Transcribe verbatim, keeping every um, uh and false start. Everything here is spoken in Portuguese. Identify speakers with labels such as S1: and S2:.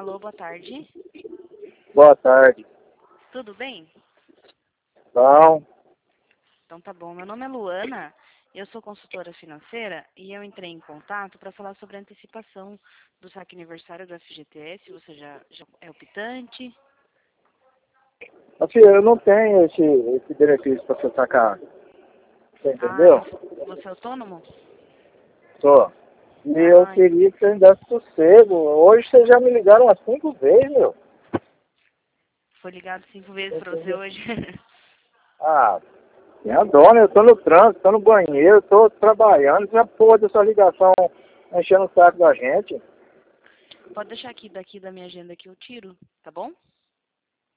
S1: Alô, boa tarde.
S2: Boa tarde.
S1: Tudo bem?
S2: Bom,
S1: Então tá bom. Meu nome é Luana, eu sou consultora financeira e eu entrei em contato para falar sobre a antecipação do saque aniversário do F G T S. Você já, já é optante?
S2: assim, eu não tenho esse, esse benefício para você sacar. Você
S1: Ah,
S2: entendeu?
S1: você é autônomo?
S2: Tô. E eu
S1: Ah,
S2: queria que você me desse sossego. Hoje vocês já me ligaram umas cinco vezes, meu.
S1: foi ligado cinco vezes para você
S2: Entendeu?
S1: hoje.
S2: Ah, minha dona, eu tô no trânsito, tô no banheiro, tô trabalhando. Já porra dessa ligação enchendo o saco da gente.
S1: Pode deixar aqui daqui da minha agenda que eu tiro, tá bom?